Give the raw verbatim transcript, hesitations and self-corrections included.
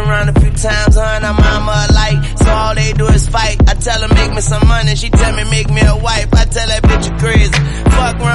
around a few times, her and her mama alike, so all they do is fight. I tell her make me some money, she tell me make me a wife. I tell that bitch you crazy. Fuck around.